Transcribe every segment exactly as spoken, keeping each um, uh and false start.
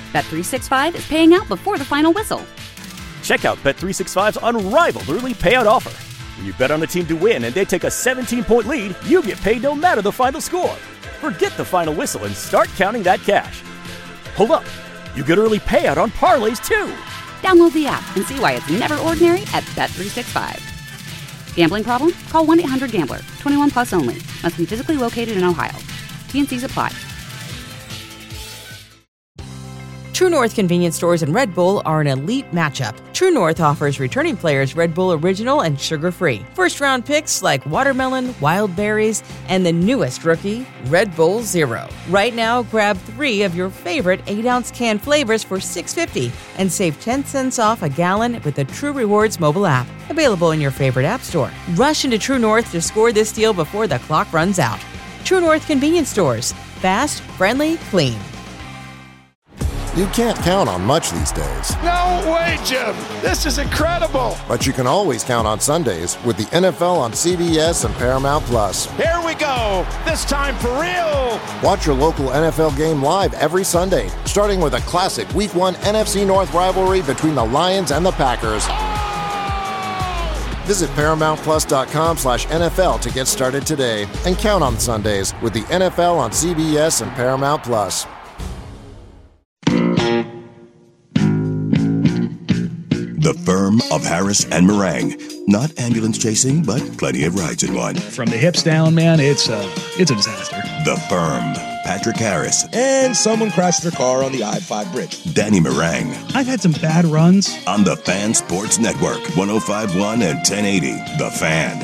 Bet three sixty-five is paying out before the final whistle. Check out Bet three sixty-five's unrivaled early payout offer. When you bet on a team to win and they take a seventeen-point lead, you get paid no matter the final score. Forget the final whistle and start counting that cash. Hold up. You get early payout on parlays, too. Download the app and see why it's never ordinary at Bet three sixty-five. Gambling problem? Call one eight hundred gambler. twenty-one plus only. Must be physically located in Ohio. T N Cs apply. True North convenience stores and Red Bull are an elite matchup. True North offers returning players Red Bull Original and sugar-free. First-round picks like watermelon, wild berries, and the newest rookie, Red Bull Zero. Right now, grab three of your favorite eight-ounce can flavors for six dollars and fifty cents and save ten cents off a gallon with the True Rewards mobile app. Available in your favorite app store. Rush into True North to score this deal before the clock runs out. True North convenience stores. Fast, friendly, clean. You can't count on much these days. No way, Jim. This is incredible. But you can always count on Sundays with the N F L on C B S and Paramount Plus. Here we go. This time for real. Watch your local N F L game live every Sunday, starting with a classic Week one N F C North rivalry between the Lions and the Packers. Oh! Visit ParamountPlus.com slash NFL to get started today and count on Sundays with the N F L on C B S and Paramount Plus. The firm of Harris and Meringue. Not ambulance chasing, but plenty of rides in one. From the hips down, man, it's a, it's a disaster. The firm. Patrick Harris. And someone crashed their car on the I five bridge. Danny Meringue. I've had some bad runs. On the Fan Sports Network. one oh five point one and ten eighty. The Fan.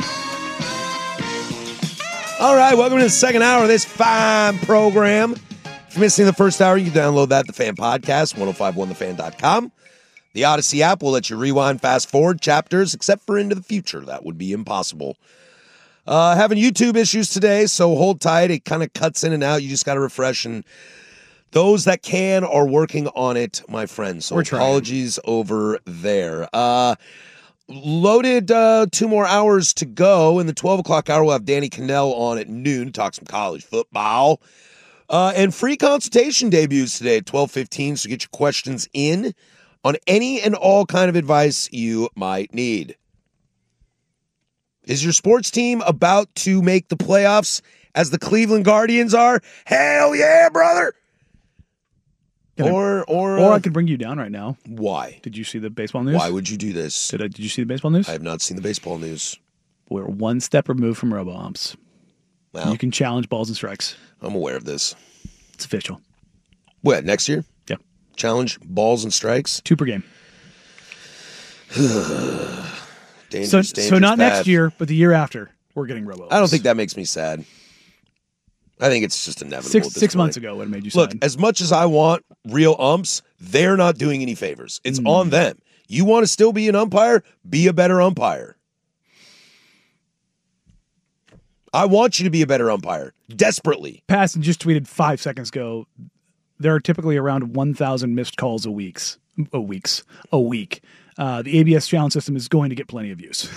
All right, welcome to the second hour of this fine program. If you're missing the first hour, you can download that, The Fan Podcast, ten fifty-one the fan dot com. The Odyssey app will let you rewind, fast forward chapters, except for into the future. That would be impossible. Uh, having YouTube issues today, so hold tight. It kind of cuts in and out. You just got to refresh. And those that can are working on it, my friends. So We're trying. Apologies over there. Uh, loaded uh, two more hours to go. In the twelve o'clock hour, we'll have Danny Cannell on at noon to talk some college football. Uh, and free consultation debuts today at twelve fifteen, so get your questions in on any and all kind of advice you might need. Is your sports team about to make the playoffs as the Cleveland Guardians are? Hell yeah, brother! Can or I, or or uh, I could bring you down right now. Why? Did you see the baseball news? Why would you do this? Did I, Did you see the baseball news? I have not seen the baseball news. We're one step removed from robo-umps. Wow. You can challenge balls and strikes. I'm aware of this. It's official. What, next year? Yeah. Challenge balls and strikes? Two per game. dangerous, so, dangerous so not path. next year, but the year after, we're getting robo-umps. I don't think that makes me sad. I think it's just inevitable. Six, at this six point. months ago would have made you Look, sad. as much as I want real umps, they're not doing any favors. It's Mm. on them. You want to still be an umpire? Be a better umpire. I want you to be a better umpire. Desperately. Passon just tweeted five seconds ago, there are typically around one thousand missed calls a weeks, a weeks, a week. Uh, the A B S challenge system is going to get plenty of use.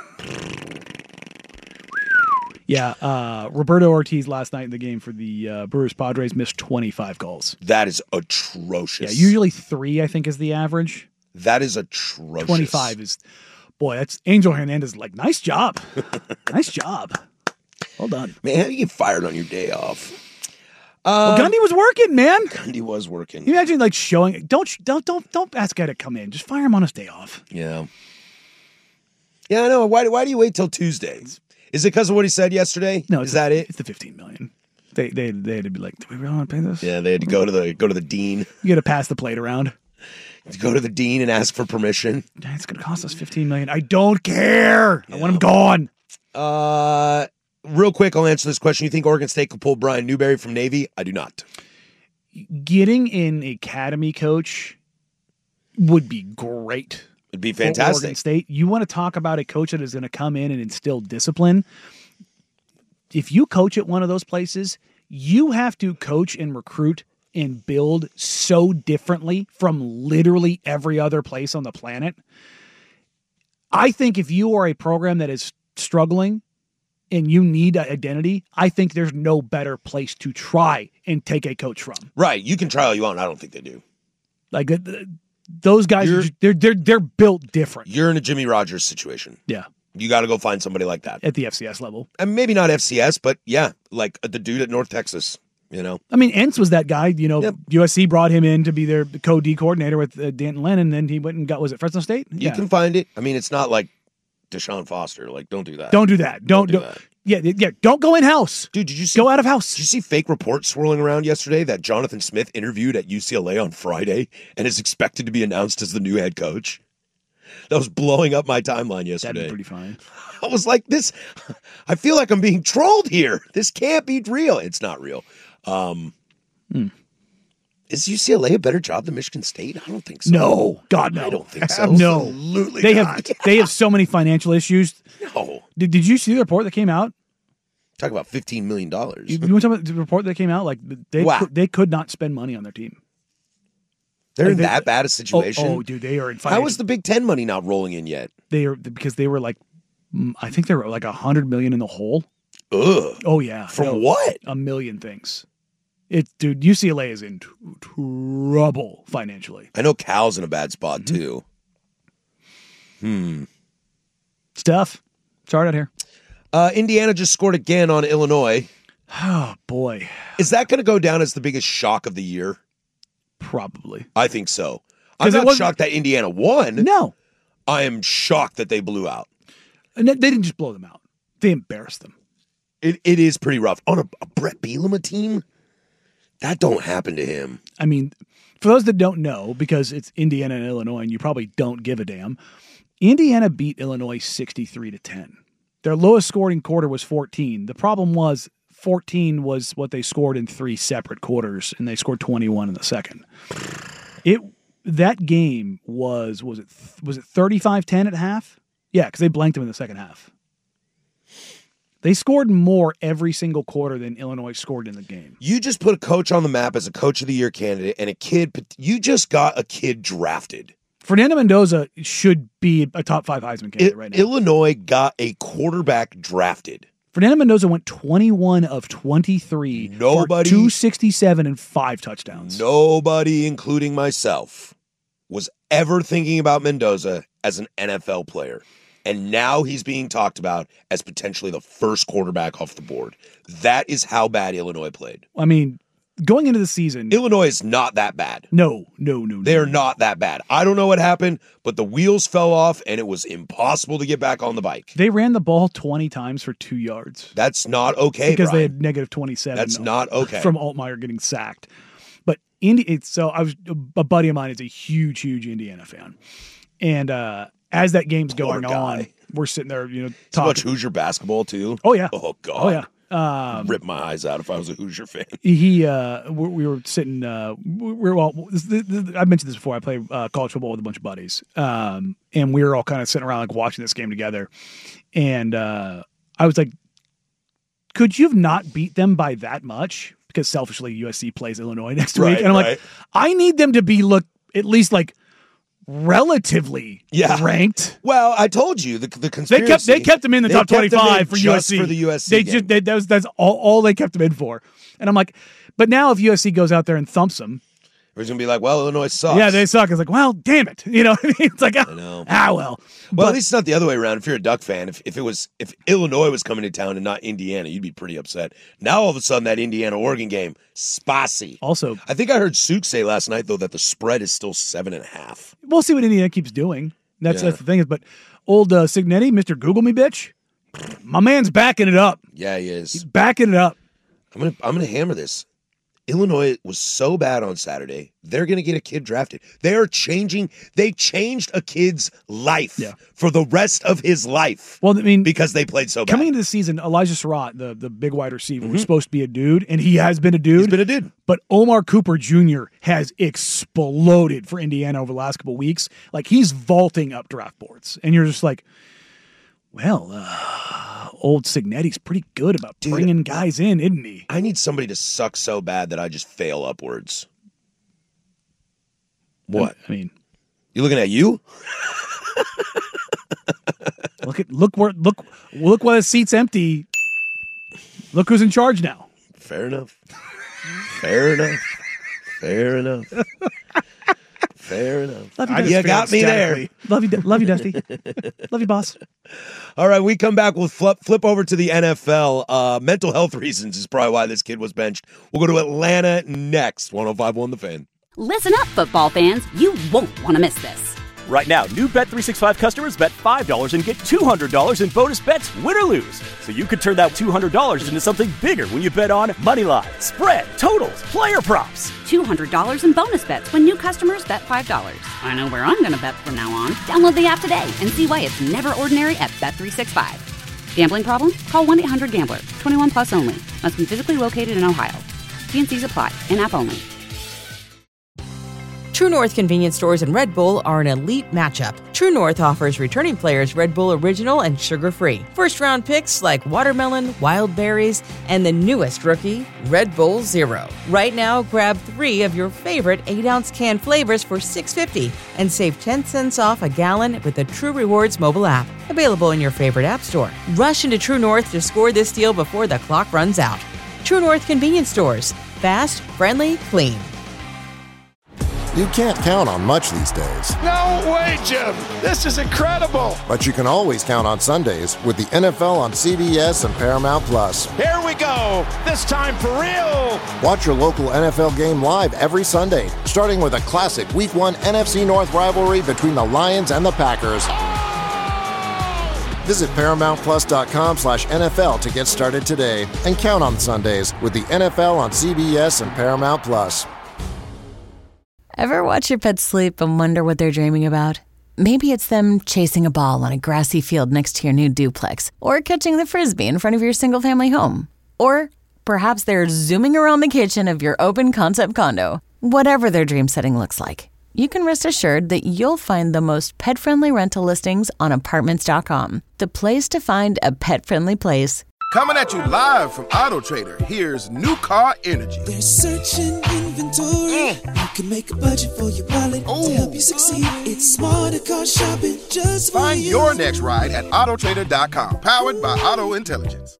yeah, uh, Roberto Ortiz last night in the game for the uh, Brewers Padres missed twenty-five calls. That is atrocious. Yeah, usually three, I think, is the average. That is atrocious. twenty-five is, boy, that's Angel Hernandez. Like, nice job. nice job. Well done. Man, how do you get fired on your day off? Well, Gundy was working, man. Gundy was working. You imagine like showing don't don't don't don't ask guy to come in. Just fire him on his day off. Yeah. Yeah, I know. Why why do you wait till Tuesday? Is it because of what he said yesterday? No, is that it? It's the fifteen million. They they they had to be like, do we really want to pay this? Yeah, they had to go to the go to the dean. You got to pass the plate around. Go to the dean and ask for permission. It's going to cost us fifteen million. I don't care. Yeah. I want him gone. Uh. Real quick, I'll answer this question. You think Oregon State could pull Brian Newberry from Navy? I do not. Getting an academy coach would be great. It'd be fantastic. Oregon State. You want to talk about a coach that is going to come in and instill discipline. If you coach at one of those places, you have to coach and recruit and build so differently from literally every other place on the planet. I think if you are a program that is struggling and you need an identity, I think there's no better place to try and take a coach from. Right. You can try all you want. I don't think they do. Like uh, those guys, are just, they're they're they're built different. You're in a Jimmy Rogers situation. Yeah. You got to go find somebody like that. At the F C S level. And maybe not F C S, but yeah, like the dude at North Texas, you know. I mean, Entz was that guy, you know, Yep. U S C brought him in to be their co-D coordinator with uh, Danton Lennon, and then he went and got, was it Fresno State? You can find it. I mean, it's not like Deshaun Foster. Like, don't do that. Don't do that. Don't, Don't do do that. Yeah, yeah, don't go in-house. Dude, did you see, Go out of house. Did you see fake reports swirling around yesterday that Jonathan Smith interviewed at U C L A on Friday and is expected to be announced as the new head coach? That was blowing up my timeline yesterday. That'd be pretty fine. I was like, this, I feel like I'm being trolled here. This can't be real. It's not real. Um, hmm. Is U C L A a better job than Michigan State? I don't think so. No, God, no. I don't think so. No. Absolutely They not. have they have so many financial issues. No. Did, did you see the report that came out? Talk about fifteen million dollars. You, you want to talk about the report that came out? Like they Wow. could, they could not spend money on their team. They're Like, in they- that bad a Oh, situation. oh, dude, they are in financial. How is the Big Ten money not rolling in yet? They are because they were like, mm, I think they were like a hundred million in the hole. Ugh. Oh yeah, From No, what? A million things. It, dude. U C L A is in t- trouble financially. I know Cal's in a bad spot Mm-hmm. too. Hmm. It's tough. It's hard out here. Uh, Indiana just scored again on Illinois. Oh boy, Is that going to go down as the biggest shock of the year? probably. I think so. I'm 'Cause it not wasn't- shocked that Indiana won. No, I am shocked that they blew out. and they they didn't just blow them out. They embarrassed them. It it is pretty rough on a, a Brett Bielema team. That don't happen to him. I mean, for those that don't know, because it's Indiana and Illinois, and you probably don't give a damn, Indiana beat Illinois sixty-three to ten. Their lowest scoring quarter was fourteen. The problem was fourteen was what they scored in three separate quarters, and they scored twenty-one in the second. It that game was was it was it thirty-five ten at half? Yeah, because they blanked them in the second half. They scored more every single quarter than Illinois scored in the game. You just put a coach on the map as a coach of the year candidate, and a kid. You just got a kid drafted. Fernando Mendoza should be a top five Heisman candidate I- right now. Illinois got a quarterback drafted. Fernando Mendoza went twenty-one of twenty-three Nobody- for two sixty-seven and five touchdowns. Nobody, including myself, was ever thinking about Mendoza as an N F L player. And now he's being talked about as potentially the first quarterback off the board. That is how bad Illinois played. I mean, going into the season, Illinois is not that bad. no, no, no, no. They're not that bad. I don't know what happened, but the wheels fell off and it was impossible to get back on the bike. They ran the ball twenty times for two yards That's not okay, because they Brian. had negative twenty-seven. That's not okay. From Altmaier getting sacked. But Indi- it's, so I was a buddy of mine is a huge, huge Indiana fan, and uh, as that game's Poor going guy. on, we're sitting there, you know, So much talking. Hoosier basketball, too. Oh yeah, Oh, God. oh yeah. Um, Rip my eyes out if I was a Hoosier fan. he uh we we were sitting uh we were all this, this, this, I mentioned this before. I play uh, college football with a bunch of buddies, um and we were all kind of sitting around like watching this game together, and uh I was like, could you have not beat them by that much? Because selfishly U S C plays Illinois next Right, week, and I'm right. like, I need them to be look at least like relatively Yeah. ranked. Well, I told you the the They conspiracy. kept they kept them in the They top kept them in twenty-five for just U S C for the U S C They game. just they, that was that's all, all they kept them in for. And I'm like, but now if U S C goes out there and thumps them, Everyone's gonna be like, "Well, Illinois sucks." yeah, they suck. It's like, well, damn it, you know what I mean? It's like, ah, know. ah well. Well, But- at least it's not the other way around. If you're a Duck fan, if, if it was if Illinois was coming to town and not Indiana, you'd be pretty upset. Now all of a sudden that Indiana Oregon game, spicy. also, I think I heard Sook say last night though that the spread is still seven and a half. we'll see what Indiana keeps doing. That's Yeah. that's the thing is, but old uh, Signetti, Mister Google Me bitch, my man's backing it up, Yeah, he is. backing it up. I'm gonna I'm gonna hammer this. Illinois was so bad on Saturday. They're gonna get a kid drafted. They are changing. They changed a kid's life Yeah. for the rest of his life Well, I mean, because they played so bad. coming into the season, Elijah Surratt, the the big wide receiver, was supposed to be a dude, and he has been a dude. He's been a dude. But Omar Cooper Junior has exploded for Indiana over the last couple of weeks. Like, he's vaulting up draft boards. And you're just like, well, uh, old Signetti's pretty good about Dude. bringing guys in, isn't he? I need somebody to suck so bad that I just fail upwards. What? I mean, You looking at you? look at look where look look why the seat's empty. Look who's in charge now. Fair enough. Fair enough. Fair enough. Fair enough. Love you, you Dusty. got me there. Love you, love you, Dusty. Love you, boss. All right, we come back. We'll flip, flip over to the N F L. Uh, mental health reasons is probably why this kid was benched. We'll go to Atlanta next. one oh five point one The Fan. Listen up, football fans. You won't want to miss this. Right now, new Bet three sixty-five customers bet five dollars and get two hundred dollars in bonus bets, win or lose. So you could turn that two hundred dollars into something bigger when you bet on moneyline, spread, totals, player props. two hundred dollars in bonus bets when new customers bet five dollars. I know where I'm going to bet from now on. Download the app today and see why it's never ordinary at Bet three sixty-five. Gambling problem? Call one eight hundred gambler. twenty-one plus only. Must be physically located in Ohio. T and C's apply. In-app only. True North convenience stores and Red Bull are an elite matchup. True North offers returning players Red Bull Original and sugar-free. First-round picks like watermelon, wild berries, and the newest rookie, Red Bull Zero. Right now, grab three of your favorite eight ounce can flavors for six dollars and fifty cents and save ten cents off a gallon with the True Rewards mobile app. Available in your favorite app store. Rush into True North to score this deal before the clock runs out. True North convenience stores. Fast, friendly, clean. You can't count on much these days. No way, Jim. This is incredible. But you can always count on Sundays with the N F L on C B S and Paramount Plus. Here we go. This time for real. Watch your local N F L game live every Sunday, starting with a classic Week one N F C North rivalry between the Lions and the Packers. Visit ParamountPlus.com slash NFL to get started today and count on Sundays with the N F L on C B S and Paramount Plus. Ever watch your pet sleep and wonder what they're dreaming about? Maybe it's them chasing a ball on a grassy field next to your new duplex, or catching the Frisbee in front of your single-family home. Or perhaps they're zooming around the kitchen of your open-concept condo. Whatever their dream setting looks like, you can rest assured that you'll find the most pet-friendly rental listings on Apartments dot com. The place to find a pet-friendly place. Coming at you live from Auto Trader, here's New Car Energy. They're searching inventory. Mm. You can make a budget for your wallet Ooh. To help you succeed. It's smarter car shopping just for Find you. your next ride at Auto Trader dot com, powered by Auto Intelligence.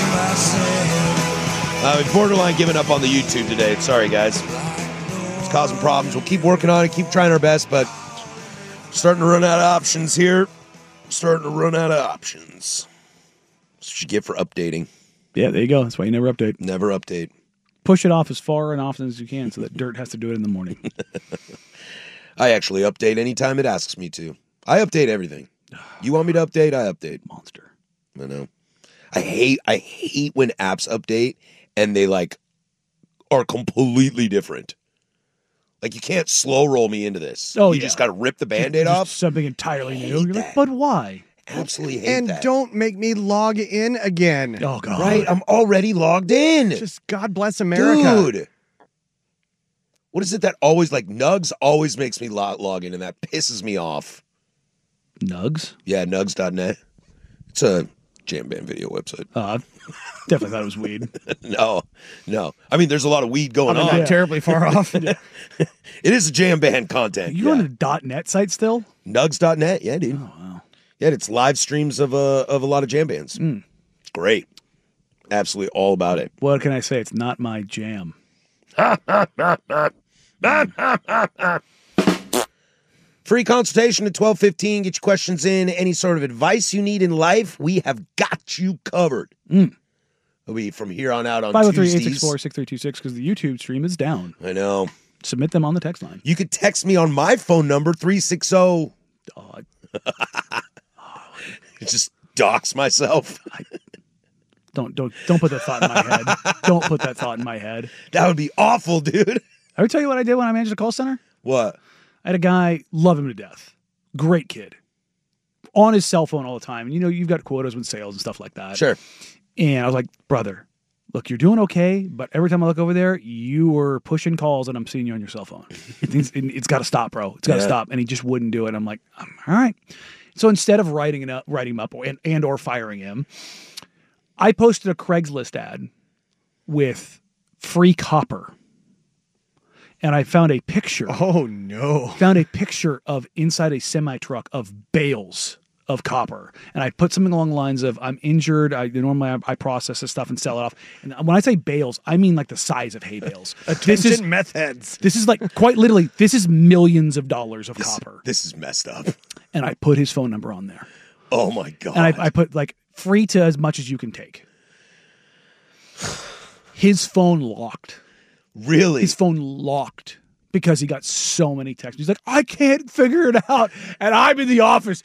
Uh, it's borderline giving up on the YouTube today. Sorry, guys. It's causing problems. We'll keep working on it, keep trying our best, but starting to run out of options here. Starting to run out of options. That's what you get for updating. Yeah, there you go. That's why you never update. Never update. Push it off as far and often as you can so that dirt has to do it in the morning. I actually update anytime it asks me to. I update everything. You want me to update? I update. Monster. I know. I hate I hate when apps update and they like are completely different. Like you can't slow roll me into this. Oh, you yeah. just got to rip the Band-Aid just off. Something entirely new. You're that. like, but why? Absolutely hate and that. don't make me log in again. Oh, God. Right? I'm already logged in. Just God bless America. Dude. What is it that always, like, Nugs always makes me log, log in, and that pisses me off. Nugs? Yeah, nugs dot net. It's a jam band video website. Uh, definitely thought it was weed. no, no. I mean, there's a lot of weed going I mean, on. not yeah. terribly far off. It is a jam band content. You yeah. on the .net site still? nugs dot net, yeah, dude. Oh, wow. Yeah, it's live streams of a of a lot of jam bands. Mm. It's great. Absolutely all about it. What can I say? It's not my jam. Free consultation at twelve fifteen. Get your questions in. Any sort of advice you need in life, we have got you covered. Mm. It'll be from here on out on five oh three, Tuesdays. eight six four, six three two six because the YouTube stream is down. I know. Submit them on the text line. You could text me on my phone number, three six zero. Oh, just dox myself. I, don't don't don't put that thought in my head. Don't put that thought in my head. That would be awful, dude. I would tell you what I did when I managed a call center. What? I had a guy, love him to death. Great kid. On his cell phone all the time. And you know, you've got quotas with sales and stuff like that. Sure. And I was like, brother, look, you're doing okay, but every time I look over there, you were pushing calls and I'm seeing you on your cell phone. it's it's got to stop, bro. It's got to Yeah. stop. And he just wouldn't do it. I'm like, all right. So instead of writing, it up, writing him up and, and or firing him, I posted a Craigslist ad with free copper. And I found a picture. Oh, no. Found a picture of inside a semi-truck of bales of copper. And I put something along the lines of, I'm injured. I normally I, I process this stuff and sell it off. And when I say bales, I mean like the size of hay bales. Attention, this is meth heads. This is like quite literally, this is millions of dollars of this, copper. This is messed up. And I put his phone number on there. Oh my God. And I, I put like free to as much as you can take. His phone locked. Really? His phone locked. Because he got so many texts. He's like, I can't figure it out. And I'm in the office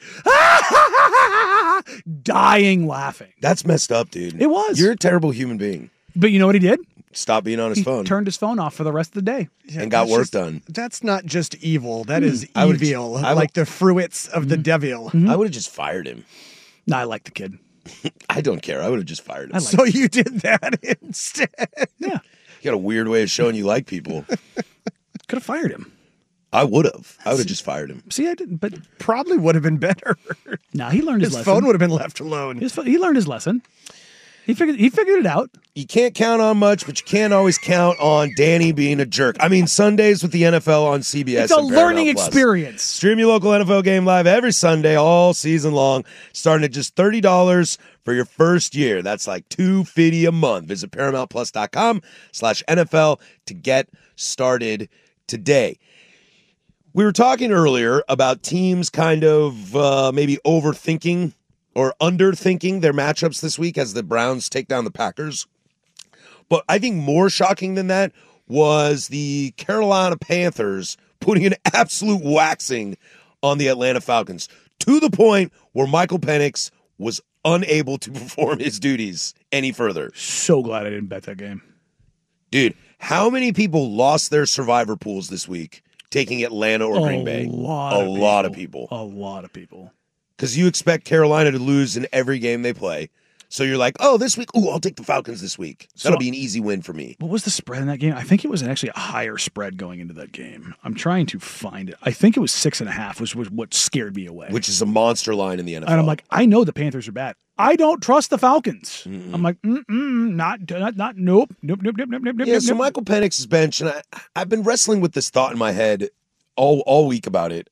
dying laughing. That's messed up, dude. It was. You're a terrible human being. But you know what he did? Stop being on his he phone. Turned his phone off for the rest of the day. Yeah, and got work just, done. That's not just evil. That mm. is I evil. I like the fruits of mm-hmm. the devil. Mm-hmm. I would have just fired him. No, I like the kid. I don't care. I would have just fired him. Like so you did that instead. Yeah. You got a weird way of showing you like people. Could have fired him. I would have. I would have just fired him. See, I didn't, but probably would have been better. No, nah, he learned his, his lesson. His phone would have been left alone. His, he learned his lesson. He figured he figured it out. You can't count on much, but you can't always count on Danny being a jerk. I mean, Sundays with the N F L on C B S. It's a learning experience. Stream your local N F L game live every Sunday all season long, starting at just thirty dollars for your first year. That's like two hundred fifty dollars a month. Visit ParamountPlus.com slash NFL to get started today. We were talking earlier about teams kind of uh, maybe overthinking or underthinking their matchups this week as the Browns take down the Packers. But I think more shocking than that was the Carolina Panthers putting an absolute waxing on the Atlanta Falcons to the point where Michael Penix was unable to perform his duties any further. So glad I didn't bet that game. Dude, how many people lost their survivor pools this week taking Atlanta or Green Bay? A lot a of people. lot of people. A lot of people. Because you expect Carolina to lose in every game they play. So you're like, oh, this week, ooh, I'll take the Falcons this week. So That'll be an easy win for me. What was the spread in that game? I think it was actually a higher spread going into that game. I'm trying to find it. I think it was six and a half, which was what scared me away. Which is a monster line in the N F L. And I'm like, I know the Panthers are bad. I don't trust the Falcons. Mm-mm. I'm like, mm-mm, not, not, not, nope, nope, nope, nope, nope, nope. Yeah, nope, so nope. Michael Penix's bench, and I, I've been wrestling with this thought in my head all all week about it.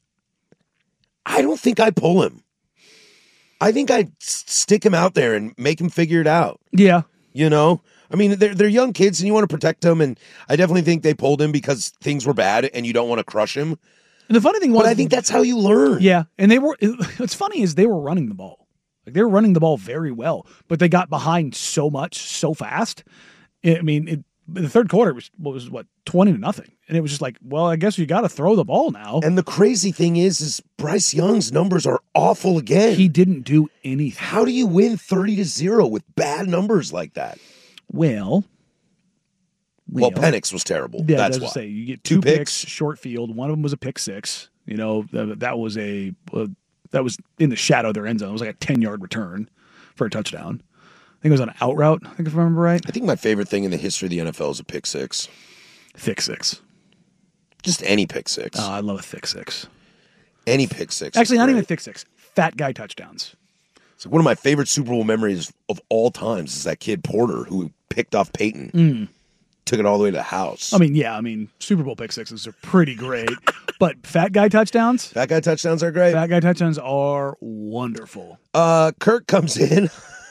I don't think I pull him. I think I'd stick him out there and make him figure it out. Yeah. You know? I mean, they're, they're young kids and you want to protect them, and I definitely think they pulled him because things were bad and you don't want to crush him. And the funny thing was... But I think that's how you learn. Yeah, and they were... What's funny is they were running the ball. Like, they were running the ball very well, but they got behind so much, so fast. I mean, it, the third quarter was, was, what, twenty to nothing. And it was just like, well, I guess you got to throw the ball now. And the crazy thing is, is Bryce Young's numbers are awful again. He didn't do anything. How do you win thirty to zero with bad numbers like that? Well, well, well Penix was terrible. Yeah, that's I was why. Say, you get two, two picks, picks, short field. One of them was a pick six. You know, that, that was a uh, that was in the shadow of their end zone. It was like a ten yard return for a touchdown. I think it was on an out route. I think if I remember right. I think my favorite thing in the history of the N F L is a pick six. Thick six. Just any pick six. Oh, I love a thick six. Any pick six. Actually, not even thick six. Fat guy touchdowns. So one of my favorite Super Bowl memories of all times is that kid Porter who picked off Peyton. Mm. Took it all the way to the house. I mean, yeah, I mean, Super Bowl pick sixes are pretty great, but fat guy touchdowns? Fat guy touchdowns are great. Fat guy touchdowns are wonderful. Uh, Kirk comes in.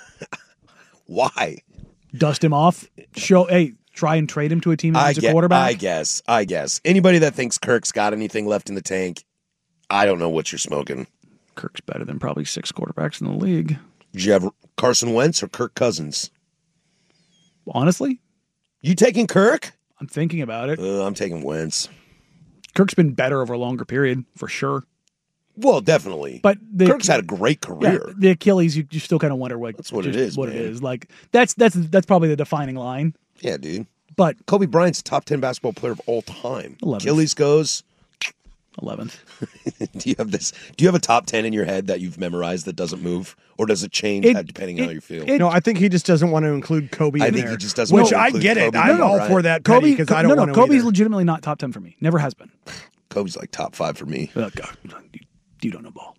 Why? Dust him off. Show, hey, try and trade him to a team that needs a quarterback. I guess. I guess. Anybody that thinks Kirk's got anything left in the tank, I don't know what you're smoking. Kirk's better than probably six quarterbacks in the league. Did you have Carson Wentz or Kirk Cousins? Honestly? You taking Kirk? I'm thinking about it. Uh, I'm taking Wentz. Kirk's been better over a longer period, for sure. Well, definitely. But the, Kirk's had a great career. Yeah, the Achilles, you, you still kind of wonder what that's what it is. What man. it is like. That's that's that's probably the defining line. Yeah, dude. But Kobe Bryant's a top ten basketball player of all time. eleventh. Achilles goes eleventh. Do you have this? Do you have a top ten in your head that you've memorized that doesn't move, or does it change it, depending it, on how you feel? It, no, I think he just doesn't want to include Kobe. I in think there, he just doesn't. Which want to I include get it. Kobe I'm no, all right? for that. Kobe, because I don't no, no, want to. Kobe's either. legitimately not top ten for me. Never has been. Kobe's like top five for me. Oh, God, you, you don't know ball.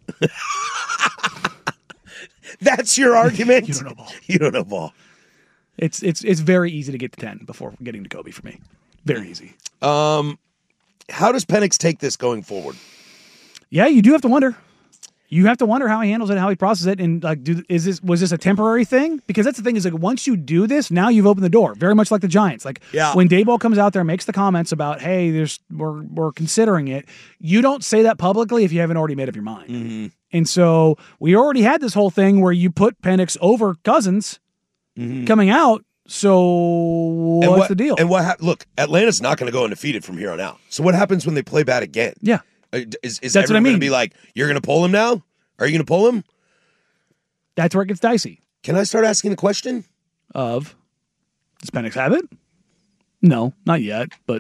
That's your argument. You don't know ball. You don't know ball. It's it's it's very easy to get to ten before getting to Kobe for me. Very easy. Um, how does Penix take this going forward? Yeah, you do have to wonder. You have to wonder how he handles it, how he processes it, and like, do, is this was this a temporary thing? Because that's the thing is like once you do this, now you've opened the door. Very much like the Giants. Like Yeah. when Daboll comes out there and makes the comments about, hey, there's we're we're considering it. You don't say that publicly if you haven't already made up your mind. Mm-hmm. And so we already had this whole thing where you put Penix over Cousins Mm-hmm. coming out. So what's and what, the deal? And what? Ha- look, Atlanta's not going to go undefeated from here on out. So what happens when they play bad again? Yeah. Uh, Is, is That's what I everyone going mean. to be like, you're going to pull him now? Are you going to pull him? That's where it gets dicey. Can I start asking the question? Of, does Penix have it? No, not yet, but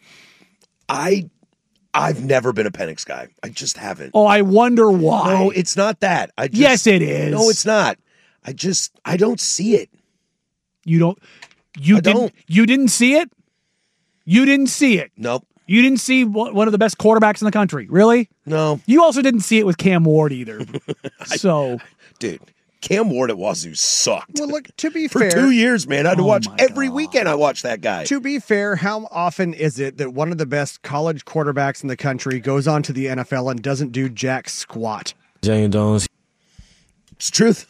I, I've never been a Penix guy. I just haven't. oh, I wonder why. No, it's not that. I just, Yes, it is. No, it's not. I just, I don't see it. You don't. You I didn't. don't. You didn't see it. You didn't see it. Nope. You didn't see one one of the best quarterbacks in the country. Really? No. You also didn't see it with Cam Ward either. so, Dude, Cam Ward at Wazoo sucked. Well, look, to be For fair, two years, man, I had to Oh watch my every God. weekend. I watched that guy. to be fair, how often is it that one of the best college quarterbacks in the country goes on to the N F L and doesn't do jack squat? It's the truth.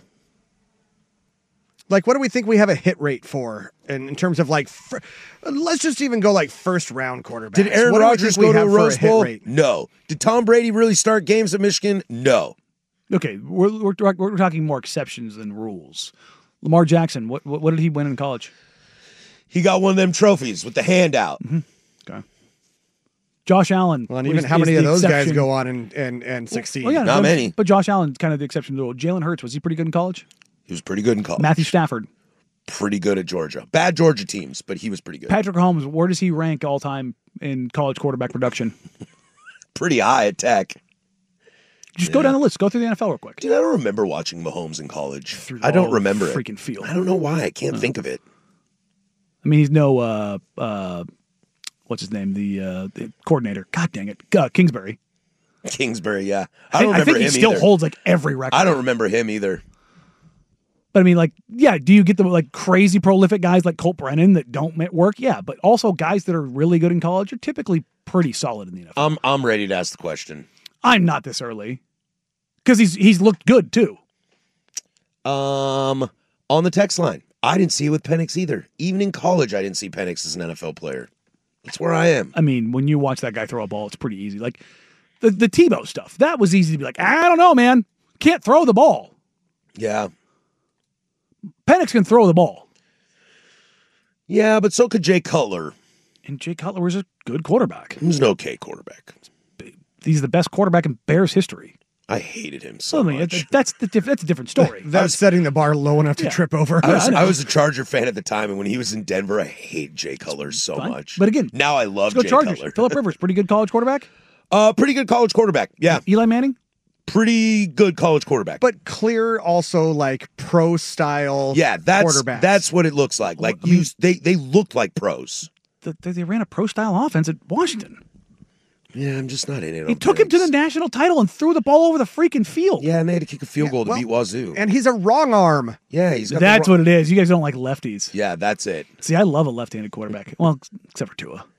Like, what do we think we have a hit rate for in, in terms of like, fir- let's just even go like first round quarterbacks. Did Aaron What do we Rodgers think we go to a have for Rose hit Bowl? rate? No. Did Tom Brady really start games at Michigan? No. okay, we're we're, we're talking more exceptions than rules. Lamar Jackson. What what, what did he win in college? He got one of them trophies with the handout. Okay. Josh Allen. Well, and was- even how is many the of those guys exception. go on and and, and succeed? Well, yeah, Not but, many. But Josh Allen's kind of the exception to the rule. Jalen Hurts, was he pretty good in college? He was pretty good in college. Matthew Stafford. Pretty good at Georgia. Bad Georgia teams, but he was pretty good. Patrick Mahomes, where does he rank all time in college quarterback production? Pretty high at Tech. Just go down the list. Go through the N F L real quick. Dude, I don't remember watching Mahomes in college. Through I don't all remember it. freaking field. I don't know why. I can't think of it. I mean, he's no uh uh what's his name? The uh the coordinator. God dang it. Uh, Kingsbury. Kingsbury, yeah. I, I don't I remember think he him still either. holds like every record. I don't remember him either. But I mean, like, yeah, do you get the like crazy prolific guys like Colt Brennan that don't ma- work? Yeah, but also guys that are really good in college are typically pretty solid in the N F L. I'm I'm ready to ask the question. I'm not this early because he's he's looked good too. Um, on the text line, I didn't see it with Penix either. Even in college, I didn't see Penix as an N F L player. That's where I am. I mean, when you watch that guy throw a ball, it's pretty easy. Like the the Tebow stuff, that was easy to be like, I don't know, man, can't throw the ball. Yeah. Penix can throw the ball, Yeah, but so could Jay Cutler. and Jay Cutler was a good quarterback. He was an okay quarterback. He's the best quarterback in Bears history. I hated him so I mean, much. it- that's the diff- that's a different story. That's setting the bar low enough to Yeah. trip over. I was, I know. I was a Charger fan at the time, and when he was in Denver, I hate Jay Cutler so Fine. much. But again, now I love Let's go Jay Chargers. Cutler. Phillip Rivers, pretty good college quarterback. Uh, pretty good college quarterback. Yeah, Eli Manning. pretty good college quarterback. But clear, also like pro style. yeah, that's quarterbacks. that's what it looks like. Like I mean- you, they they looked like pros. The, they, they ran a pro style offense at Washington. Yeah, I'm just not in it. He on took him to the Penix. national title and threw the ball over the freaking field. Yeah, and they had to kick a field Yeah, goal to well, beat Wazoo. and he's a wrong arm. yeah, he's got. That's the what it is. You guys don't like lefties. Yeah, that's it. See, I love a left-handed quarterback. Well, except for Tua.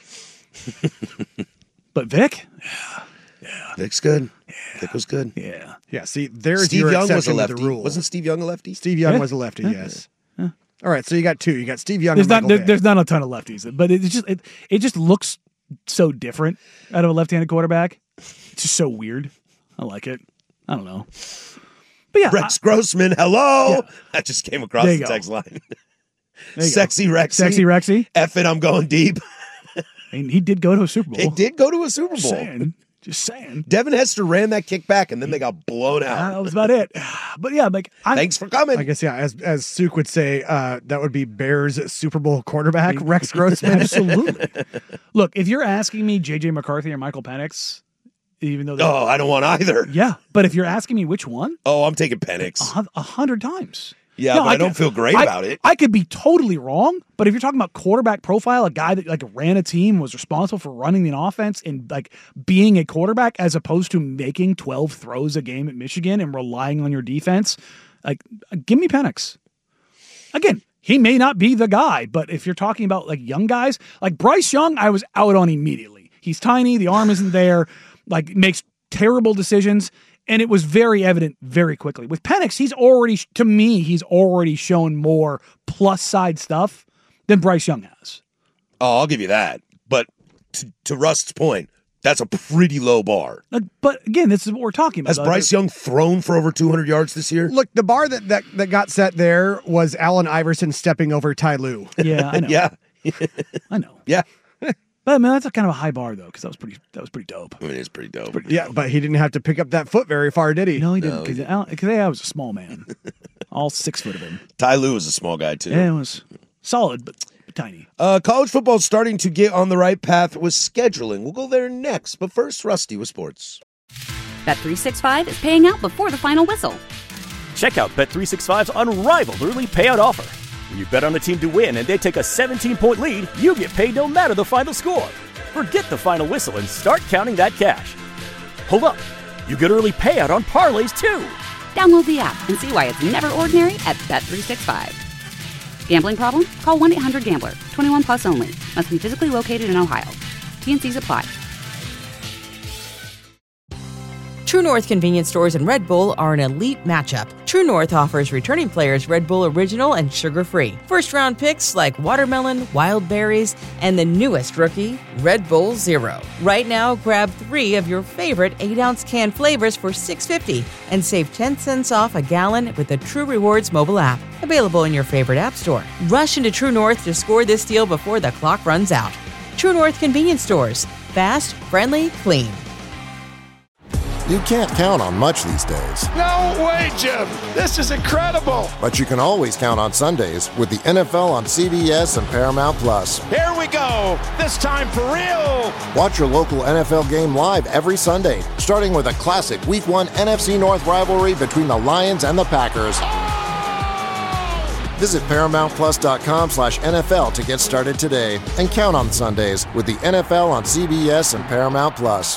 But Vic, Vic's good. Vic was good. yeah. Yeah. See, there's Steve your Young was a exception to lefty. the rule. Wasn't Steve Young a lefty? Steve Young Yeah. was a lefty? Yeah. Yes. All right. So you got two. You got Steve Young. There's and not Michael there, Vick. there's not a ton of lefties, but it's just it, it just looks so different out of a left-handed quarterback. It's just so weird. I like it. I don't know. But yeah, Rex Grossman, hello. Yeah. That just came across There you the go. text line. there you go. Sexy Rexy. Sexy Rexy. F it, I'm going deep. I mean, he did go to a Super Bowl. He did go to a Super Just Bowl. saying. Just saying. Devin Hester ran that kick back, and then they got blown Uh, out. that was about it. But yeah, like I'm, Thanks for coming. I guess yeah. As as Suk would say, uh, that would be Bears Super Bowl quarterback Rex Grossman. Absolutely. Look, if you're asking me J J McCarthy or Michael Penix, even though they're- Oh, I don't want either. yeah, but if you're asking me which one, Oh, I'm taking Penix. a hun- a hundred times. Yeah, No, but I, don't could- feel great I- about it. I could be totally wrong, but if you're talking about quarterback profile, a guy that like ran a team, was responsible for running the offense and like being a quarterback as opposed to making twelve throws a game at Michigan and relying on your defense, like give me Penix. Again, he may not be the guy, but if you're talking about like young guys, like Bryce Young, I was out on immediately. He's tiny, the arm isn't there, like makes terrible decisions. And it was very evident very quickly. With Penix, he's already, to me, he's already shown more plus side stuff than Bryce Young has. Oh, I'll give you that. But to, to Rust's point, that's a pretty low bar. Uh, but again, this is what we're talking about. Has Bryce Young thrown for over two hundred yards this year? Look, the bar that, that, that got set there was Allen Iverson stepping over Ty Lue. Yeah, I know. yeah. I know. Yeah. But I mean, that's a kind of a high bar though, because that was pretty. That was pretty dope. I mean, it's pretty dope. Pretty Yeah, dope. but he didn't have to pick up that foot very far, did he? No, he didn't. No, Because he I was a small man, all six foot of him. Ty Lue is a small guy, too. Yeah, it was solid, but tiny. Uh, college football is starting to get on the right path with scheduling. We'll go there next. But first, Rusty with sports. Bet three sixty-five is paying out before the final whistle. Check out Bet three sixty-five's unrivaled early payout offer. When you bet on a team to win and they take a seventeen-point lead, you get paid no matter the final score. Forget the final whistle and start counting that cash. Hold up. You get early payout on parlays, too. Download the app and see why it's never ordinary at Bet three sixty-five. Gambling problem? Call one eight hundred gambler. twenty-one plus only. Must be physically located in Ohio. T and C's apply. True North convenience stores and Red Bull are an elite matchup. True North offers returning players Red Bull Original and sugar-free. First-round picks like watermelon, wild berries, and the newest rookie, Red Bull Zero. Right now, grab three of your favorite eight-ounce can flavors for six dollars and fifty cents and save ten cents off a gallon with the True Rewards mobile app. Available in your favorite app store. Rush into True North to score this deal before the clock runs out. True North convenience stores. Fast, friendly, clean. You can't count on much these days, No way, Jim. This is incredible. but you can always count on Sundays with the N F L on C B S and Paramount Plus. Here we go. This time for real. Watch your local N F L game live every Sunday, starting with a classic Week One N F C North rivalry between the Lions and the Packers. Visit ParamountPlus.com slash NFL to get started today and count on Sundays with the N F L on C B S and Paramount Plus.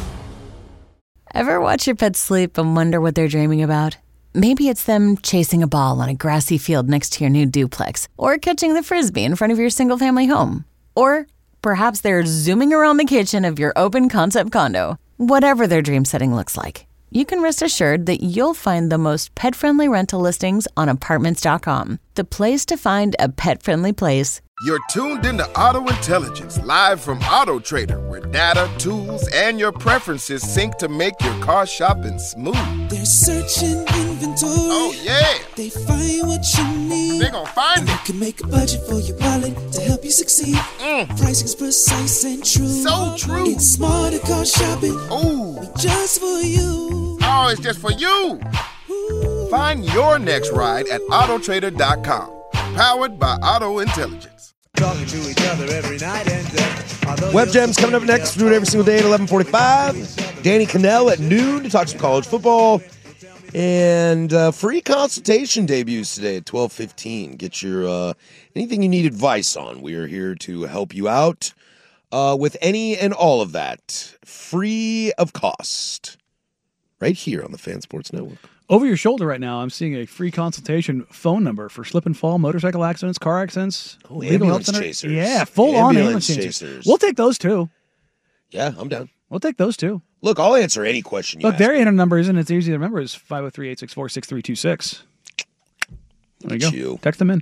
Ever watch your pet sleep and wonder what they're dreaming about? Maybe it's them chasing a ball on a grassy field next to your new duplex, or catching the Frisbee in front of your single-family home. Or perhaps they're zooming around the kitchen of your open-concept condo. Whatever their dream setting looks like, you can rest assured that you'll find the most pet-friendly rental listings on Apartments dot com. The place to find a pet-friendly place. You're tuned into Auto Intelligence, live from Auto Trader, where data, tools, and your preferences sync to make your car shopping smooth. They're searching inventory. Oh, yeah. They find what you need. They gon' find and it. You can make a budget for your wallet to help you succeed. Mm. Pricing's precise and true. So true. It's smarter car shopping. Ooh. Just for you. Oh, it's just for you. Ooh. Find your next ride at Auto Trader dot com. Powered by Auto Intelligence. Talking to each other every night and day. Web Jam's coming up next. We do it every single day at eleven forty-five. Danny Cannell at noon to talk some college football. And uh, free consultation debuts today at twelve fifteen. Get your uh, anything you need advice on. We are here to help you out uh, with any and all of that. Free of cost. Right here on the Fan Sports Network. Over your shoulder right now, I'm seeing a free consultation phone number for slip and fall, motorcycle accidents, car accidents. Oh, legal ambulance help center. chasers. Yeah, full on ambulance Ambulance chasers. chasers. We'll take those too. Yeah, I'm down. We'll take those too. Look, I'll answer any question you Look, ask. their internet number isn't as easy to remember as five oh three, eight six four, six three two six. There you go. You. Text them in.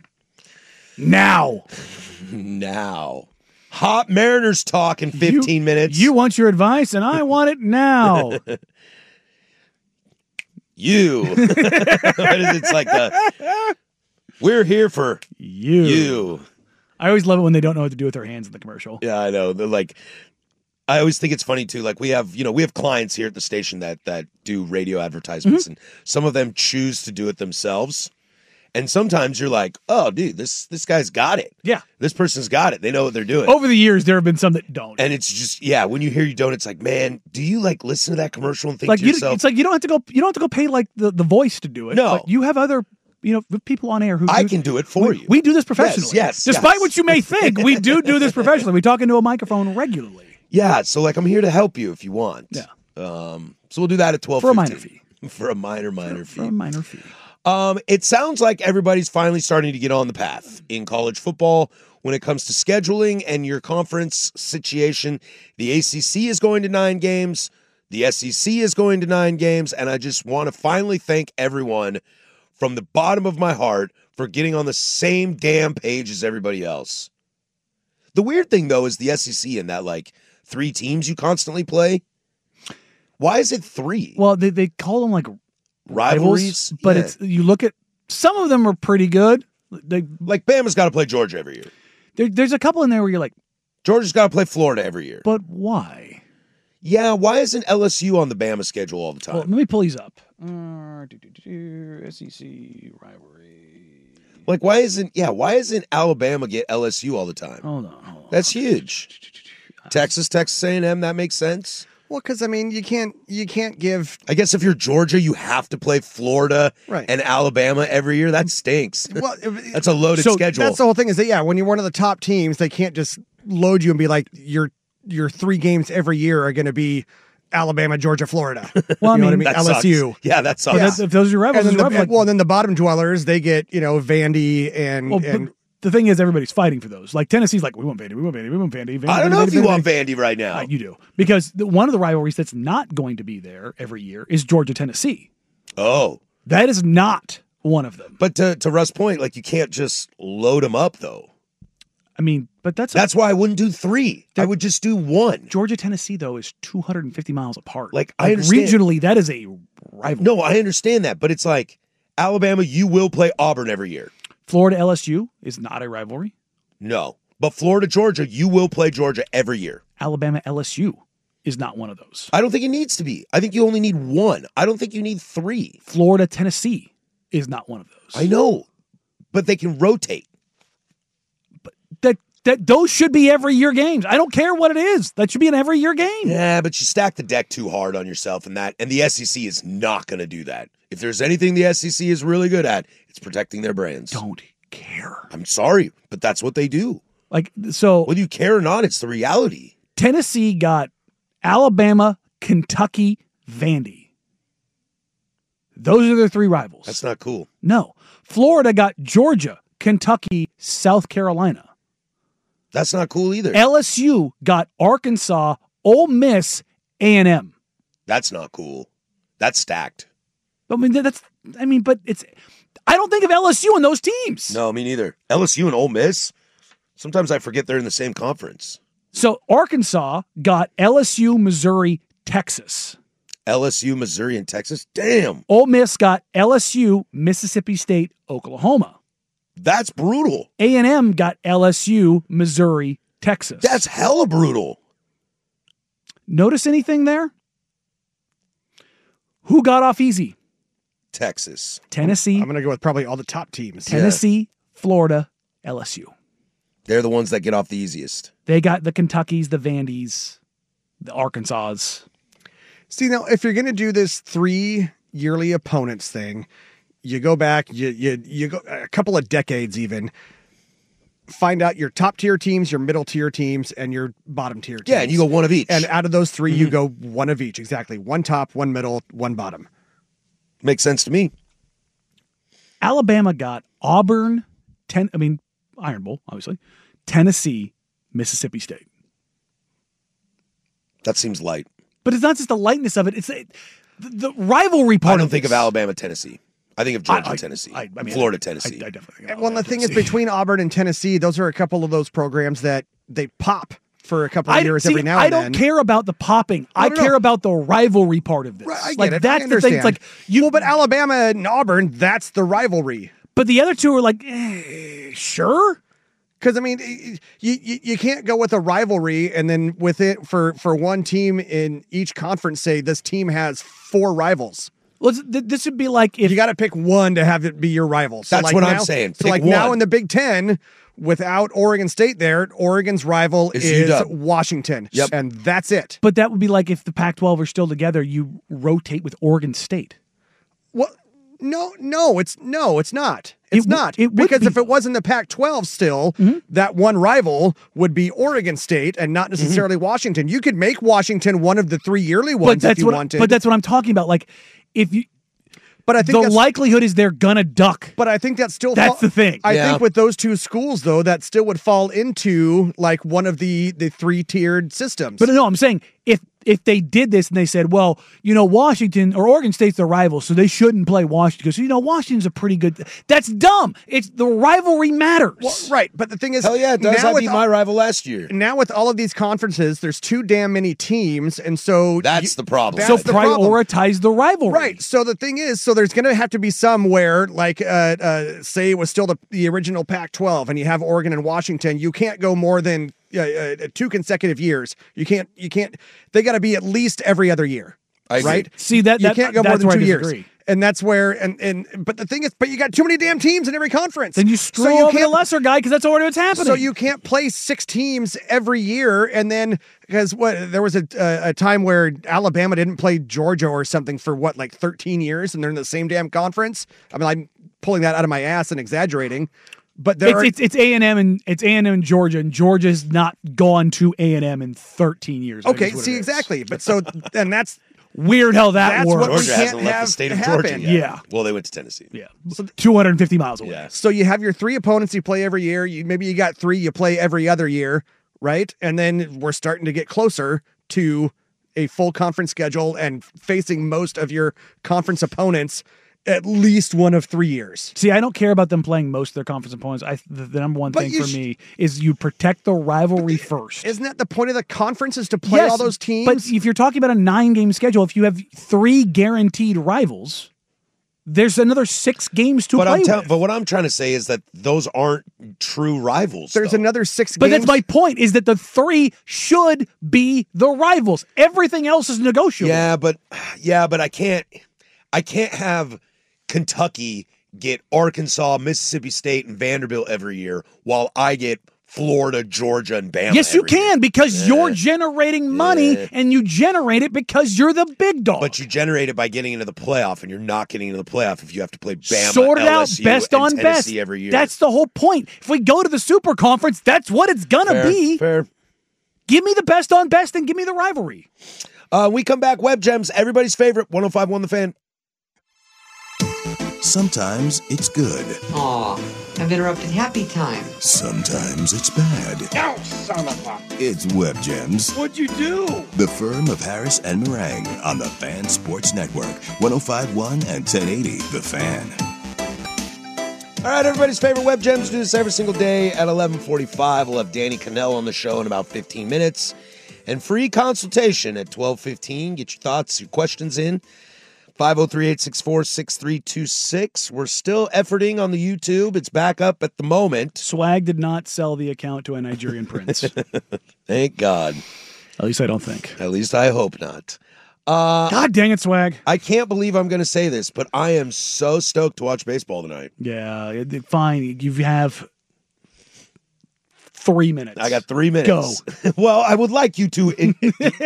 Now. Now. Hot Mariners talk in fifteen You- minutes. You want your advice, and I want it now. You. It's like the, we're here for you. You. I always love it when they don't know what to do with their hands in the commercial. Yeah, I know. They're like, I always think it's funny too. Like we have, you know, we have clients here at the station that that do radio advertisements, Mm-hmm. and some of them choose to do it themselves. And sometimes you're like, oh, dude, this this guy's got it. Yeah. This person's got it. They know what they're doing. Over the years, there have been some that don't. And it's just, yeah, when you hear you don't, it's like, man, do you like listen to that commercial and think like to you, yourself, it's like you don't have to go. You don't have to go pay like the, the voice to do it. No. Like, you have other, you know, people on air who I do- can do it for we, you. We do this professionally. Yes, yes, Despite yes. what you may think, we do do this professionally. We talk into a microphone regularly. yeah, so like I'm here to help you if you want. Yeah. Um, so we'll do that at twelve For a minor fee. For a minor, minor For fee. a minor fee. Um, it sounds like everybody's finally starting to get on the path in college football when it comes to scheduling and your conference situation. The A C C is going to nine games. The S E C is going to nine games, and I just want to finally thank everyone from the bottom of my heart for getting on the same damn page as everybody else. The weird thing, though, is the S E C in that, like, three teams you constantly play. Why is it three? Well, they, they call them, like, rivalries, rivals, but yeah. it's you look at, some of them are pretty good. They, like, Bama's got to play Georgia every year. There, there's a couple in there where you're like, Georgia's got to play Florida every year. But why? Yeah, why isn't L S U on the Bama schedule all the time? Well, let me pull these up. Uh, do, do, do, do, S E C rivalry. Like, why isn't, yeah, why isn't Alabama get L S U all the time? Hold on, hold on. That's huge. Texas, Texas A and M, that makes sense. Well, because, I mean, you can't you can't give... I guess if you're Georgia, you have to play Florida right. and Alabama every year. That stinks. Well, that's a loaded so schedule. That's the whole thing is that, yeah, when you're one of the top teams, they can't just load you and be like, your your three games every year are going to be Alabama, Georgia, Florida. Well, I you know mean, what I mean? that L S U. Sucks. Yeah, that sucks. Yeah. If those are your rivals, and then the, rival, like, well, then the bottom dwellers, they get, you know, Vandy and... well, and the thing is, everybody's fighting for those. Like, Tennessee's like, we want Vandy, we want Vandy, we want Vandy. Vandy I don't Vandy, know Vandy, if you Vandy, want Vandy. Vandy right now. Uh, you do. Because the, one of the rivalries that's not going to be there every year is Georgia-Tennessee. Oh. That is not one of them. But to, to Russ' point, like, you can't just load them up, though. I mean, but that's... That's a, why I wouldn't do three. I would just do one. Georgia-Tennessee, though, is two hundred fifty miles apart. Like, like I understand. regionally, that is a rivalry. No, I understand that, but it's like, Alabama, you will play Auburn every year. Florida-L S U is not a rivalry. No. But Florida-Georgia, you will play Georgia every year. Alabama-L S U is not one of those. I don't think it needs to be. I think you only need one. I don't think you need three. Florida-Tennessee is not one of those. I know, but they can rotate. But that that those should be every year games. I don't care what it is. That should be an every year game. Yeah, but you stack the deck too hard on yourself and that, and the S E C is not going to do that. If there's anything the S E C is really good at, it's protecting their brands. Don't care. I'm sorry, but that's what they do. Like, so whether you care or not, it's the reality. Tennessee got Alabama, Kentucky, Vandy. Those are their three rivals. That's not cool. No. Florida got Georgia, Kentucky, South Carolina. That's not cool either. L S U got Arkansas, Ole Miss, A and M. That's not cool. That's stacked. I mean, that's, I mean, but it's, I don't think of L S U in those teams. No, me neither. L S U and Ole Miss, sometimes I forget they're in the same conference. So Arkansas got L S U, Missouri, Texas. L S U, Missouri, and Texas? Damn. Ole Miss got L S U, Mississippi State, Oklahoma. That's brutal. A and M got L S U, Missouri, Texas. That's hella brutal. Notice anything there? Who got off easy? Texas. Tennessee. I'm going to go with probably all the top teams. Tennessee, yeah. Florida, L S U. They're the ones that get off the easiest. They got the Kentuckys, the Vandys, the Arkansas. See, now, if you're going to do this three yearly opponents thing, you go back, you you you go a couple of decades even, find out your top tier teams, your middle tier teams, and your bottom tier teams. Yeah, and you go one of each. And out of those three, mm-hmm. you go one of each. Exactly. One top, one middle, one bottom. Makes sense to me. Alabama got Auburn, ten, I mean, Iron Bowl, obviously, Tennessee, Mississippi State. That seems light. But it's not just the lightness of it. It's it, the, the rivalry part. I don't of think this. of Alabama, Tennessee. I think of Georgia, I, I, Tennessee, I, I mean, Florida, I, Tennessee. I, I definitely think well, the thing is, between Auburn and Tennessee, those are a couple of those programs that they pop for a couple of I, years see, every now I and then. don't care about the popping. No, I no, care no. about the rivalry part of this. Right, I get like it. that's I the thing. It's like you, well, but Alabama and Auburn, that's the rivalry. But the other two are like, eh, sure. Because I mean, you, you you can't go with a rivalry and then with it for for one team in each conference say this team has four rivals. Well, this would be like if you got to pick one to have it be your rival. So That's like what now, I'm saying. So Pick like one. now in the Big Ten, without Oregon State there, Oregon's rival Is is, U W. Washington. Yep. And that's it. But that would be like if the Pac twelve are still together, you rotate with Oregon State. Well, no, no, it's no, it's not. It's It w- not. it would because be. if it was in the Pac twelve still, Mhm. that one rival would be Oregon State and not necessarily Washington. You could make Washington one of the three yearly ones But that's if you what. wanted. But that's what I'm talking about. Like if you. But I think the that's, likelihood is they're gonna duck. But I think that's still That's fall- the thing. I Yeah. think with those two schools though, that still would fall into like one of the the three tiered systems. But no, I'm saying if if they did this and they said, well, you know, Washington or Oregon State's their rival, so they shouldn't play Washington because, you know, Washington's a pretty good. That's dumb. It's the rivalry matters. Well, right. But the thing is, hell yeah, it does. now I with beat all- my rival last year. Now with all of these conferences, there's too damn many teams, and so That's you- the problem. So that's the problem. prioritize the rivalry. Right. So the thing is, so there's going to have to be some where, like, uh, uh, say it was still the, the original Pac twelve, and you have Oregon and Washington. You can't go more than uh, uh, two consecutive years. You can't. You can't. They got to be at least every other year. I agree. right? See, that- you that- can't go more that's than where I two years. disagree. And that's where, and and but the thing is, but you got too many damn teams in every conference. Then you So screw you over the can't- lesser guy because that's already what's happening. So you can't play six teams every year, and then because what there was a a, a time where Alabama didn't play Georgia or something for what like thirteen years, and they're in the same damn conference. I mean, I'm pulling that out of my ass and exaggerating, but there it's, are, it's it's A and M and it's A and M and Georgia, and Georgia's not gone to A and M in thirteen years. I think okay. is what See it is. exactly, but so and that's Weird how that That's works. what we Georgia can't hasn't left have the state of happen. Georgia yet. Yeah. Well, they went to Tennessee. Yeah. two hundred fifty miles away. Yeah. So you have your three opponents you play every year. You maybe you got three you play every other year, right? And then we're starting to get closer to a full conference schedule and facing most of your conference opponents at least one of three years. See, I don't care about them playing most of their conference opponents. I the, the number one But thing you for sh- me is you protect the rivalry first. Isn't that the point of the conference is to play Yes, all those teams? But if you're talking about a nine-game schedule, if you have three guaranteed rivals, there's another six games to But play I'm tell- with. but what I'm trying to say is that those aren't true rivals. There's though. another six But games. that's my point, is that the three should be the rivals. Everything else is negotiable. Yeah, but yeah, but I can't I can't have Kentucky get Arkansas, Mississippi State, and Vanderbilt every year while I get Florida, Georgia, and Bama. Yes, you every year. can, because Yeah. you're generating money, Yeah. and you generate it because you're the big dog. But you generate it by getting into the playoff, and you're not getting into the playoff if you have to play Bama, Sort it L out, S U, best and on best. Tennessee every year. That's the whole point. If we go to the Super Conference, that's what it's gonna fair, be. Fair. Give me the best on best, and give me the rivalry. Uh, we come back. Web Gems, everybody's favorite. one oh five point one The Fan. Sometimes it's good. Aw, I've interrupted happy time. Sometimes it's bad. No, son of a... It's Web Gems, What'd you do? the firm of Harris and Meringue on the Fan Sports Network, one oh five point one and ten eighty The Fan. All right, everybody's favorite Web Gems. Do this every single day at eleven forty-five. We'll have Danny Cannell on the show in about fifteen minutes. And free consultation at twelve fifteen. Get your thoughts, your questions in. five oh three, eight six four, six three two six. We're still efforting on the YouTube. It's back up at the moment. Swag did not sell the account to a Nigerian prince. Thank God. At least I don't think. At least I hope not. Uh, God dang it, Swag. I can't believe I'm going to say this, but I am so stoked to watch baseball tonight. Yeah, it, it- fine. You have three minutes. I got three minutes. Go. Well, I would like you to in-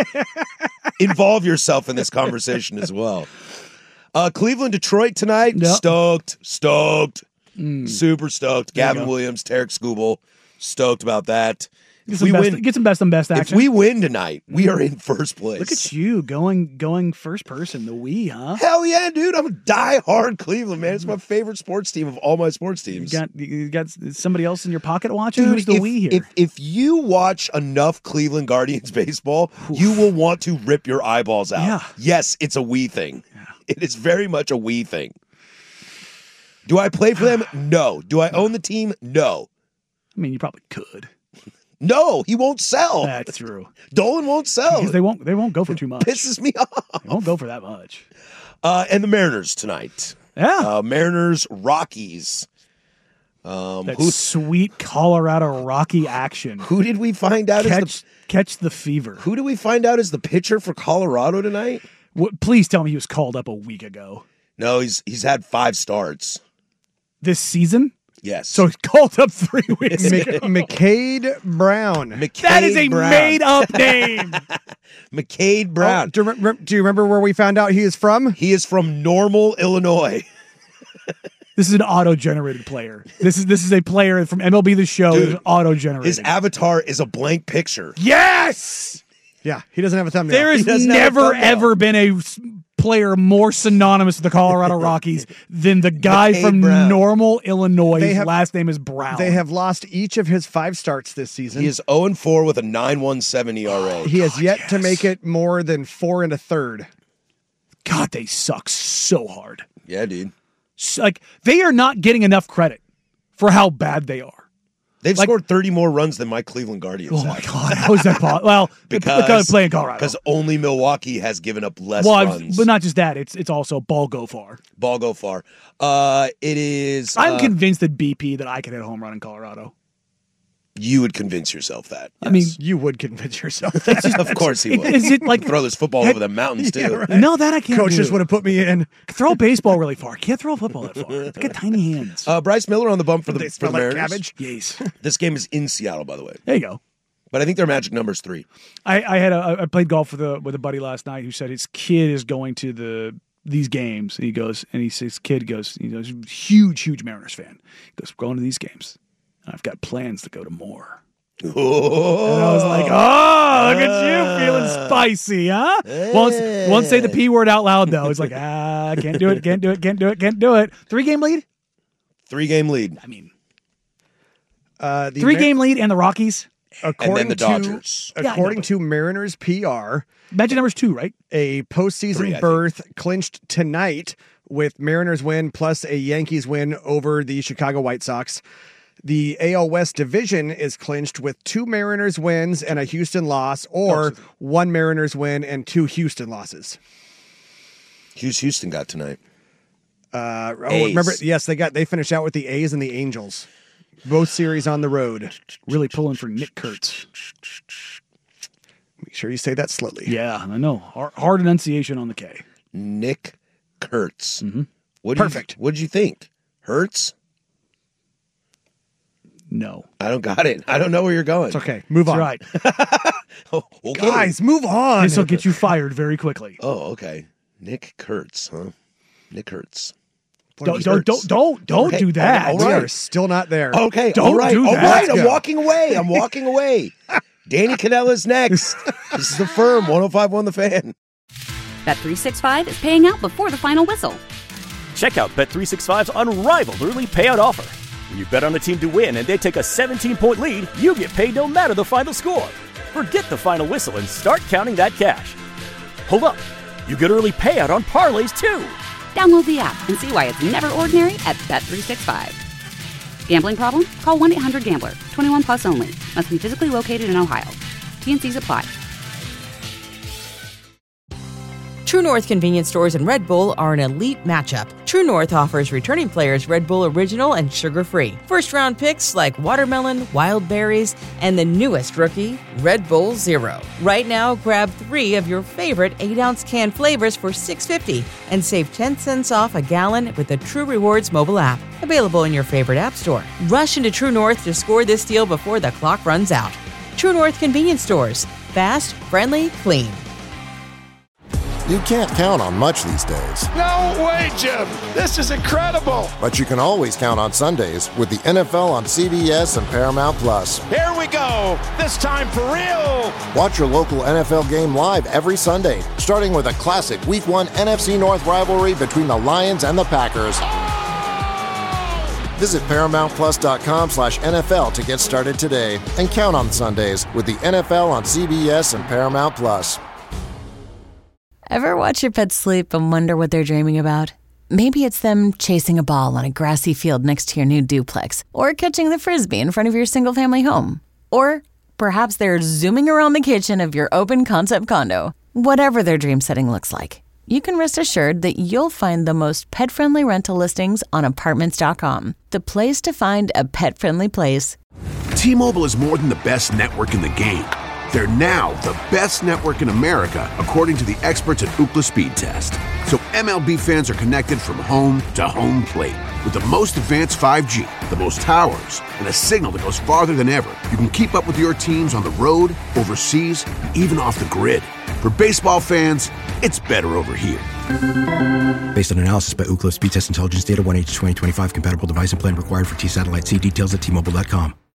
involve yourself in this conversation as well. Uh, Cleveland, Detroit tonight. Yep. Stoked, stoked, Mm. super stoked. There you Gavin go. Williams, Tarek Skubal, stoked about that. Get If some, we best, win, get some best on best if action. we win tonight, we are in first place. Look at you going going first person, the we, huh? Hell yeah, dude! I'm a diehard Cleveland man. It's my favorite sports team of all my sports You teams. got you got somebody else in your pocket watching. Dude, Who's the if, we here? If, if you watch enough Cleveland Guardians baseball, you will want to rip your eyeballs out. Yeah. Yes, it's a we thing. It is very much a we thing. Do I play for them? No. Do I own the team? No. I mean, you probably could. No, he won't sell. That's true. Dolan won't sell. Because they won't. They won't go for too much. Pisses me off. They won't go for that much. Uh, and the Mariners tonight. Yeah. Uh, Mariners, Rockies. Um, That who, sweet Colorado Rocky action. who did we find out Catch is the catch the fever. who did we find out is the pitcher for Colorado tonight? What, please tell me he was called up a week ago. No, he's he's had five starts. This season? Yes. So he's called up three weeks Mc- ago. McCade Brown. McCade That is a Brown. made up name. McCade Brown. Oh, do, you rem- do you remember where we found out he is from? He is from Normal, Illinois. This is an auto-generated player. This is this is a player from M L B The Show. Dude, Dude, auto-generated. His avatar is a blank picture. Yes. Yeah, he doesn't have a thumbnail. There has doesn't have a never thumbnail. ever been a s- player more synonymous with the Colorado Rockies than the guy McCade from Brown. Normal, Illinois. They His have- last name is Brown. They have lost each of his five starts this season. He is oh and four with a nine point one seven E R A. He has yet to make it more than four and a third. God, they suck so hard. Yeah, dude. S- Like, they are not getting enough credit for how bad they are. They've Like- scored thirty more runs than my Cleveland Guardians. Oh, my have. God. How is that possible? Well, Because, because they play in Colorado. Because only Milwaukee has given up less Well, I've- runs. but not just that. It's it's also ball go far. Ball go far. Uh, it is. I'm uh, convinced that B P that I could hit a home run in Colorado. You would convince yourself that. I mean, you would convince yourself. Of course he would. Is it like throw this football over the mountains too? Yeah, right. No, that I can't. Coaches do. would have put me in. Throw a baseball really far. Can't throw a football that far. They got tiny hands. Uh, Bryce Miller on the bump for the, They for smell the like Mariners. cabbage. Yes. This game is in Seattle, by the way. There you go. But I think their magic number is three. I, I had a I played golf with a with a buddy last night who said his kid is going to the these games. And he goes and he says kid goes he goes huge huge Mariners fan. He goes, we're going to these games. And I've got plans to go to more. Oh. And I was like, oh, look at you feeling spicy, huh? Won't, won't say the P word out loud, though. He's like, ah, can't do it, can't do it, can't do it, can't do it. Three-game lead? Three-game lead. I mean, Uh, the three-game lead and the Rockies? According the to Dodgers. Yeah, I know, according but- to Mariners P R, Magic number's two, right? a postseason Three, I think. berth clinched tonight with Mariners win plus a Yankees win over the Chicago White Sox. The A L West division is clinched with two Mariners wins and a Houston loss, or one Mariners win and two Houston losses. Who's Houston got tonight? Uh, oh, A's. remember? Yes, they got they finished out with the A's and the Angels, both series on the road. Really pulling for Nick Kurtz. Make sure you say that slowly. Yeah, I know. Hard, hard enunciation on the K. Nick Kurtz. Mm-hmm. What Perfect. What did you think? Hurts? No. I don't got it. I don't know where you're going. It's okay. Move That's on. right. Oh, okay. Guys, move on. This will get you fired very quickly. Oh, okay. Nick Kurtz, huh? Nick Kurtz. Don't, don't, don't, don't, don't Okay, do that. all We right. are still not there. Okay, Don't all right, do all that. right. Let's I'm go. walking away. I'm walking away. Danny Canella's next. This is the Firm, one oh five point one The Fan. Bet three sixty-five is paying out before the final whistle. Check out Bet three sixty-five's unrivaled early payout offer. When you bet on a team to win and they take a seventeen-point lead, you get paid no matter the final score. Forget the final whistle and start counting that cash. Hold up. You get early payout on parlays, too. Download the app and see why it's never ordinary at Bet three sixty-five. Gambling problem? Call one eight hundred gambler. twenty-one plus only. Must be physically located in Ohio. T and C's apply. True North convenience stores and Red Bull are an elite matchup. True North offers returning players Red Bull Original and sugar-free. First-round picks like watermelon, wild berries, and the newest rookie, Red Bull Zero. Right now, grab three of your favorite eight-ounce can flavors for six dollars and fifty cents and save ten cents off a gallon with the True Rewards mobile app. Available in your favorite app store. Rush into True North to score this deal before the clock runs out. True North convenience stores. Fast, friendly, clean. You can't count on much these days, No way, Jim. This is incredible. but you can always count on Sundays with the N F L on C B S and Paramount Plus. Here we go. This time for real. Watch your local N F L game live every Sunday, starting with a classic Week One N F C North rivalry between the Lions and the Packers. Visit ParamountPlus.com slash NFL to get started today and count on Sundays with the N F L on C B S and Paramount Plus. Ever watch your pet sleep and wonder what they're dreaming about? Maybe it's them chasing a ball on a grassy field next to your new duplex, or catching the Frisbee in front of your single-family home. Or perhaps they're zooming around the kitchen of your open-concept condo. Whatever their dream setting looks like, you can rest assured that you'll find the most pet-friendly rental listings on Apartments dot com. The place to find a pet-friendly place. T-Mobile is more than the best network in the game. They're now the best network in America, according to the experts at Ookla Speed Test. So M L B fans are connected from home to home plate. With the most advanced five G, the most towers, and a signal that goes farther than ever, you can keep up with your teams on the road, overseas, and even off the grid. For baseball fans, it's better over here. Based on analysis by Ookla Speed Test Intelligence Data, one H twenty twenty-five compatible device and plan required for T-Satellite. See details at T Mobile dot com.